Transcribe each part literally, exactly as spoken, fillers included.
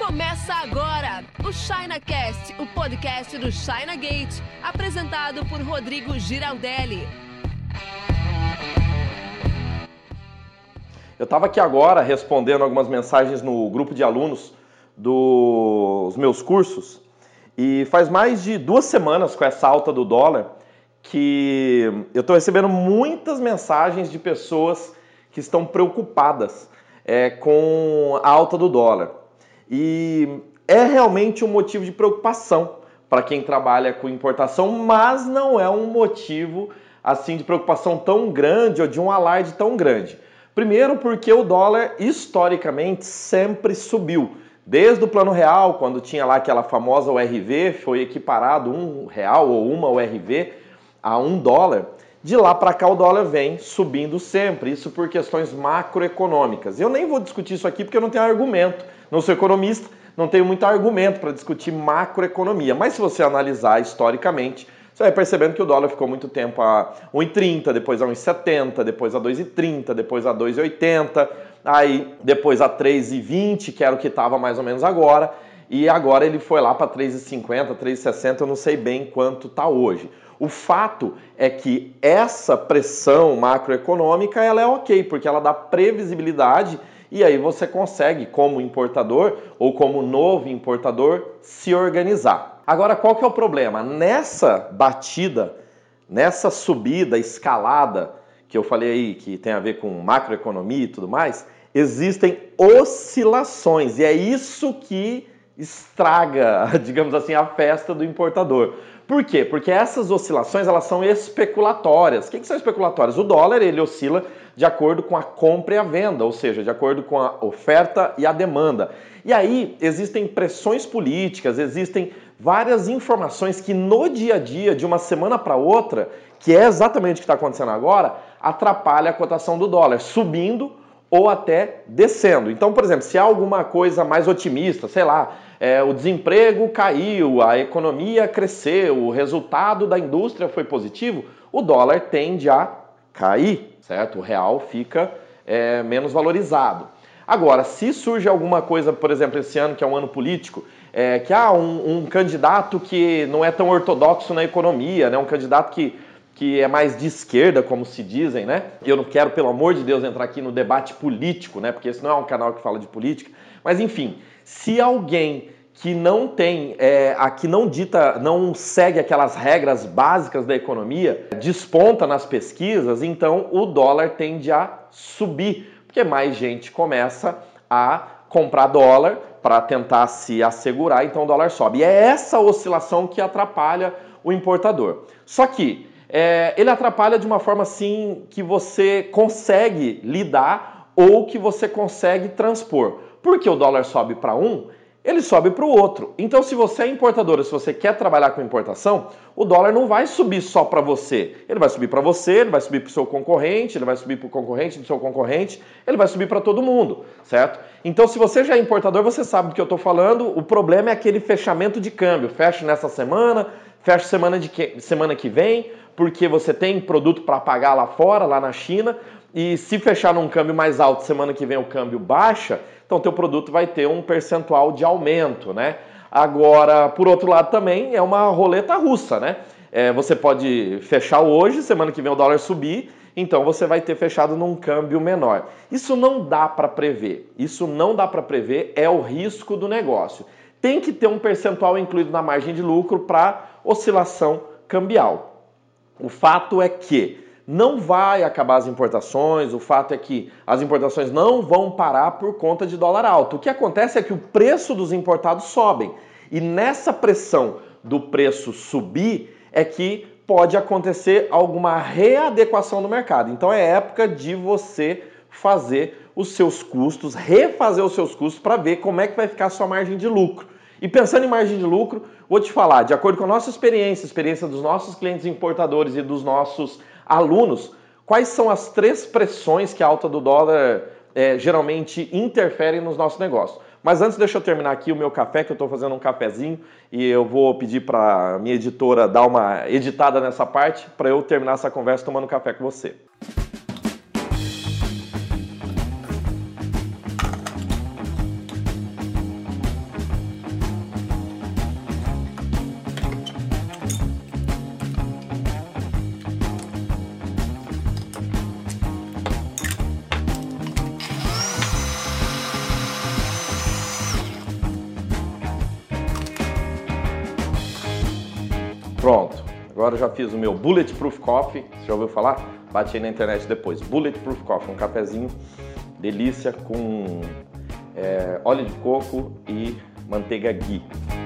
Começa agora o ChinaCast, o podcast do China Gate, apresentado por Rodrigo Giraldelli. Eu estava aqui agora respondendo algumas mensagens no grupo de alunos dos meus cursos e faz mais de duas semanas com essa alta do dólar que eu estou recebendo muitas mensagens de pessoas que estão preocupadas é, com a alta do dólar. E é realmente um motivo de preocupação para quem trabalha com importação, mas não é um motivo assim de preocupação tão grande ou de um alarde tão grande. Primeiro porque o dólar historicamente sempre subiu. Desde o Plano Real, quando tinha lá aquela famosa U R V, foi equiparado um real ou uma U R V a um dólar. De lá para cá o dólar vem subindo sempre, isso por questões macroeconômicas. Eu nem vou discutir isso aqui porque eu não tenho argumento, não sou economista, não tenho muito argumento para discutir macroeconomia. Mas se você analisar historicamente, você vai percebendo que o dólar ficou muito tempo a um e trinta, depois a um e setenta, depois a dois e trinta, depois a dois e oitenta, aí depois a três e vinte, que era o que estava mais ou menos agora, e agora ele foi lá para três e cinquenta, três e sessenta, eu não sei bem quanto está hoje. O fato é que essa pressão macroeconômica ela é ok, porque ela dá previsibilidade e aí você consegue, como importador ou como novo importador, se organizar. Agora, qual que é o problema? Nessa batida, nessa subida, escalada, que eu falei aí, que tem a ver com macroeconomia e tudo mais, existem oscilações e é isso que estraga, digamos assim, a festa do importador. Por quê? Porque essas oscilações elas são especulatórias. O que são especulatórias? O dólar ele oscila de acordo com a compra e a venda, ou seja, de acordo com a oferta e a demanda. E aí existem pressões políticas, existem várias informações que no dia a dia, de uma semana para outra, que é exatamente o que está acontecendo agora, atrapalha a cotação do dólar, subindo ou até descendo. Então, por exemplo, se há alguma coisa mais otimista, sei lá, é, o desemprego caiu, a economia cresceu, o resultado da indústria foi positivo, o dólar tende a cair, certo? O real fica é, menos valorizado. Agora, se surge alguma coisa, por exemplo, esse ano, que é um ano político, é, que há um, um candidato que não é tão ortodoxo na economia, né? Um candidato que que é mais de esquerda, como se dizem, né? Eu não quero, pelo amor de Deus, entrar aqui no debate político, né? Porque esse não é um canal que fala de política. Mas, enfim, se alguém que não tem, é, que não dita, não segue aquelas regras básicas da economia, desponta nas pesquisas, então o dólar tende a subir, porque mais gente começa a comprar dólar para tentar se assegurar, então o dólar sobe. E é essa oscilação que atrapalha o importador. Só que É, ele atrapalha de uma forma assim que você consegue lidar ou que você consegue transpor. Porque o dólar sobe para um, ele sobe para o outro. Então, se você é importador, se você quer trabalhar com importação, o dólar não vai subir só para você. Ele vai subir para você, ele vai subir para o seu concorrente, ele vai subir para o concorrente do seu concorrente, ele vai subir para todo mundo, certo? Então, se você já é importador, você sabe do que eu estou falando. O problema é aquele fechamento de câmbio. Fecha nessa semana, fecha semana, de que, semana que vem, porque você tem produto para pagar lá fora, lá na China, e se fechar num câmbio mais alto, semana que vem o câmbio baixa, então teu produto vai ter um percentual de aumento, né? Agora, por outro lado também, é uma roleta russa, né? É, você pode fechar hoje, semana que vem o dólar subir, então você vai ter fechado num câmbio menor. Isso não dá para prever, isso não dá para prever, é o risco do negócio. Tem que ter um percentual incluído na margem de lucro para oscilação cambial. O fato é que não vai acabar as importações, o fato é que as importações não vão parar por conta de dólar alto. O que acontece é que o preço dos importados sobem. E nessa pressão do preço subir é que pode acontecer alguma readequação no mercado. Então é época de você fazer os seus custos, refazer os seus custos para ver como é que vai ficar a sua margem de lucro. E pensando em margem de lucro, vou te falar, de acordo com a nossa experiência, a experiência dos nossos clientes importadores e dos nossos alunos, quais são as três pressões que a alta do dólar é, geralmente interfere nos nossos negócios. Mas antes, deixa eu terminar aqui o meu café, que eu estou fazendo um cafezinho, e eu vou pedir para a minha editora dar uma editada nessa parte, para eu terminar essa conversa tomando café com você. Pronto, agora eu já fiz o meu Bulletproof Coffee, você já ouviu falar? Bate aí na internet depois, Bulletproof Coffee, um cafezinho, delícia, com é, óleo de coco e manteiga ghee.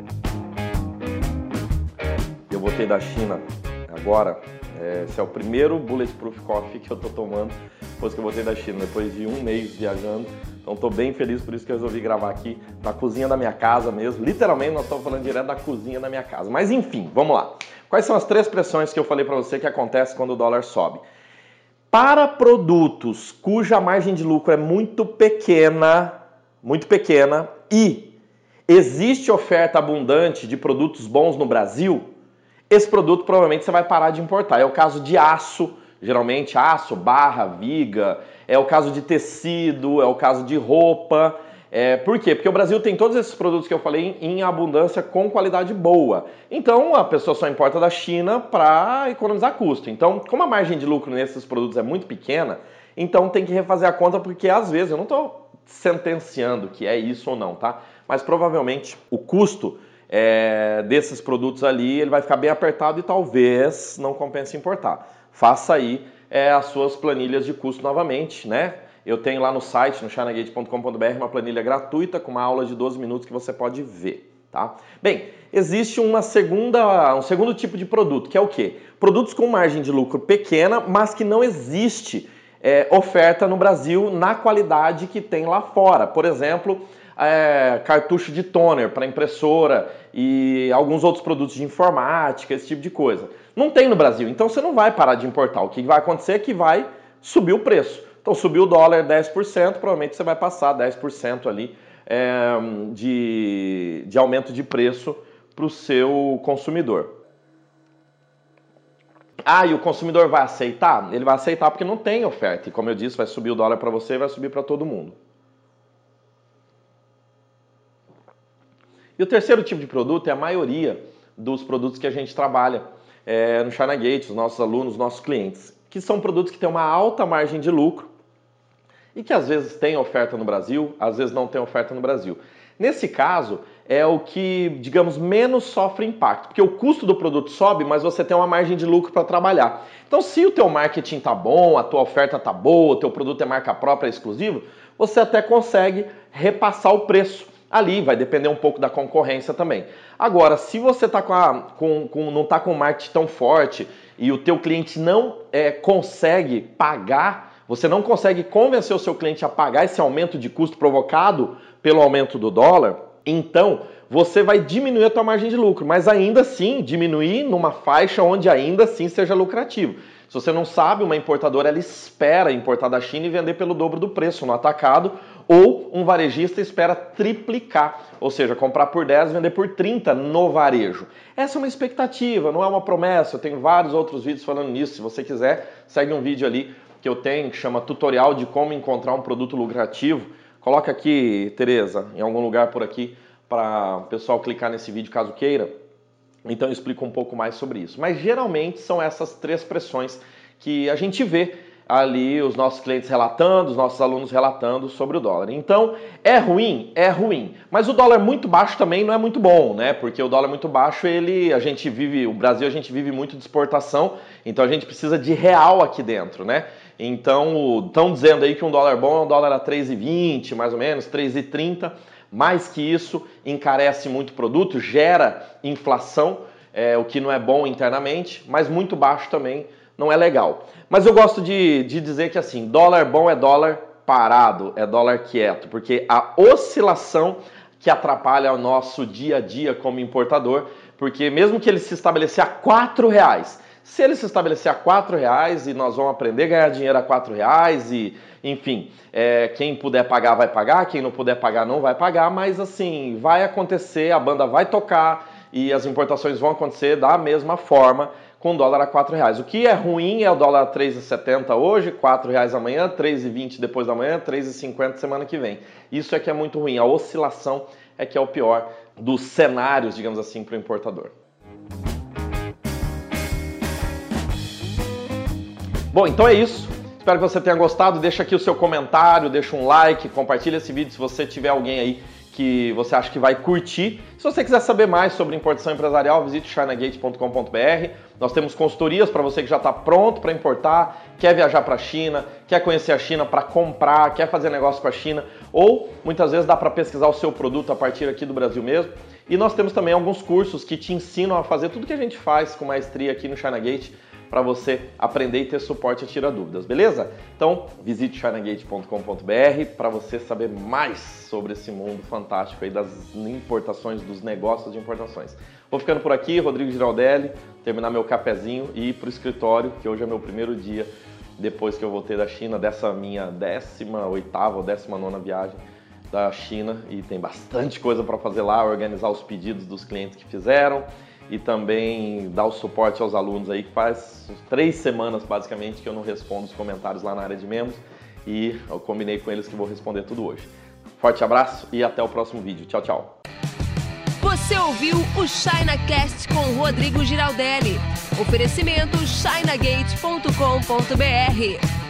Eu voltei da China agora, é, esse é o primeiro Bulletproof Coffee que eu tô tomando depois que eu voltei da China, depois de um mês viajando. Então estou bem feliz, por isso que eu resolvi gravar aqui na cozinha da minha casa mesmo. Literalmente nós estamos falando direto da cozinha da minha casa. Mas enfim, vamos lá. Quais são as três pressões que eu falei para você que acontece quando o dólar sobe? Para produtos cuja margem de lucro é muito pequena, muito pequena, e existe oferta abundante de produtos bons no Brasil, esse produto provavelmente você vai parar de importar. É o caso de aço, geralmente aço, barra, viga, é o caso de tecido, é o caso de roupa. É, por quê? Porque o Brasil tem todos esses produtos que eu falei em abundância com qualidade boa. Então a pessoa só importa da China para economizar custo. Então, como a margem de lucro nesses produtos é muito pequena, então tem que refazer a conta, porque às vezes, eu não estou sentenciando que é isso ou não, tá? Mas provavelmente o custo é, desses produtos ali ele vai ficar bem apertado e talvez não compense importar. Faça aí é, as suas planilhas de custo novamente, né? Eu tenho lá no site, no china gate ponto com ponto b r, uma planilha gratuita com uma aula de doze minutos que você pode ver, tá? Bem, existe uma segunda, um segundo tipo de produto, que é o quê? Produtos com margem de lucro pequena, mas que não existe é, oferta no Brasil na qualidade que tem lá fora. Por exemplo, é, cartucho de toner para impressora e alguns outros produtos de informática, esse tipo de coisa. Não tem no Brasil, então você não vai parar de importar. O que vai acontecer é que vai subir o preço. Então subiu o dólar dez por cento, provavelmente você vai passar dez por cento ali é, de, de aumento de preço para o seu consumidor. Ah, e o consumidor vai aceitar? Ele vai aceitar porque não tem oferta. E como eu disse, vai subir o dólar para você e vai subir para todo mundo. E o terceiro tipo de produto é a maioria dos produtos que a gente trabalha é, no China Gate, os nossos alunos, os nossos clientes, que são produtos que têm uma alta margem de lucro e que às vezes tem oferta no Brasil, às vezes não tem oferta no Brasil. Nesse caso, é o que, digamos, menos sofre impacto, porque o custo do produto sobe, mas você tem uma margem de lucro para trabalhar. Então, se o teu marketing tá bom, a tua oferta tá boa, o teu produto é marca própria, é exclusivo, você até consegue repassar o preço. Ali vai depender um pouco da concorrência também. Agora, se você tá com a, com, com, não está com um marketing tão forte e o teu cliente não é, consegue pagar, você não consegue convencer o seu cliente a pagar esse aumento de custo provocado pelo aumento do dólar, então você vai diminuir a tua margem de lucro, mas ainda assim diminuir numa faixa onde ainda assim seja lucrativo. Se você não sabe, uma importadora ela espera importar da China e vender pelo dobro do preço no atacado, ou um varejista espera triplicar, ou seja, comprar por dez e vender por trinta no varejo. Essa é uma expectativa, não é uma promessa. Eu tenho vários outros vídeos falando nisso. Se você quiser, segue um vídeo ali que eu tenho que chama Tutorial de como encontrar um produto lucrativo. Coloca aqui, Tereza, em algum lugar por aqui, para o pessoal clicar nesse vídeo caso queira. Então eu explico um pouco mais sobre isso. Mas geralmente são essas três pressões que a gente vê ali os nossos clientes relatando, os nossos alunos relatando sobre o dólar. Então, é ruim? É ruim. Mas o dólar muito baixo também não é muito bom, né? Porque o dólar muito baixo, ele, a gente vive, o Brasil a gente vive muito de exportação, então a gente precisa de real aqui dentro, né? Então, estão dizendo aí que um dólar bom é um dólar a três e vinte, mais ou menos, três e trinta. Mais que isso, encarece muito produto, gera inflação, é, o que não é bom internamente, mas muito baixo também não é legal. Mas eu gosto de, de dizer que assim, dólar bom é dólar parado, é dólar quieto, porque a oscilação que atrapalha o nosso dia a dia como importador, porque mesmo que ele se estabelecer a quatro reais, se ele se estabelecer a quatro reais e nós vamos aprender a ganhar dinheiro a quatro reais e, enfim, é, quem puder pagar vai pagar, quem não puder pagar não vai pagar, mas assim, vai acontecer, a banda vai tocar e as importações vão acontecer da mesma forma com dólar a quatro reais. O que é ruim é o dólar a três e setenta hoje, quatro reais amanhã, três e vinte depois da manhã, três e cinquenta semana que vem. Isso é que é muito ruim, a oscilação é que é o pior dos cenários, digamos assim, para o importador. Bom, então é isso. Espero que você tenha gostado. Deixa aqui o seu comentário, deixa um like, compartilha esse vídeo se você tiver alguém aí que você acha que vai curtir. Se você quiser saber mais sobre importação empresarial, visite china gate ponto com ponto b r. Nós temos consultorias para você que já está pronto para importar, quer viajar para a China, quer conhecer a China para comprar, quer fazer negócio com a China, ou muitas vezes dá para pesquisar o seu produto a partir aqui do Brasil mesmo. E nós temos também alguns cursos que te ensinam a fazer tudo que a gente faz com maestria aqui no China Gate, para você aprender e ter suporte a tirar dúvidas, beleza? Então, visite china gate ponto com ponto b r para você saber mais sobre esse mundo fantástico aí das importações, dos negócios de importações. Vou ficando por aqui, Rodrigo Giraldelli, terminar meu cafezinho e ir para o escritório, que hoje é meu primeiro dia depois que eu voltei da China, dessa minha décima oitava ou décima nona viagem da China, e tem bastante coisa para fazer lá, organizar os pedidos dos clientes que fizeram, e também dar o suporte aos alunos aí, que faz três semanas basicamente que eu não respondo os comentários lá na área de membros, e eu combinei com eles que vou responder tudo hoje. Forte abraço e até o próximo vídeo. Tchau, tchau. Você ouviu o ChinaCast com Rodrigo Giraldelli. Oferecimento china gate ponto com ponto b r.